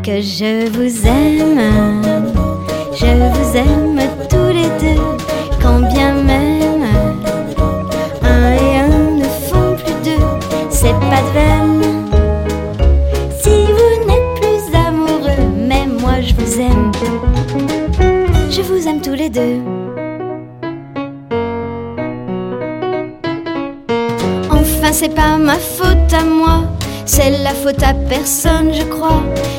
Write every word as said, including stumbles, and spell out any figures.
que je vous aime. Je vous aime tous les deux, quand bien même un et un ne font plus deux, c'est pas de veine. Si vous n'êtes plus amoureux, mais moi je vous aime. Je vous aime tous les deux. Enfin c'est pas ma faute à moi, c'est la faute à personne je crois.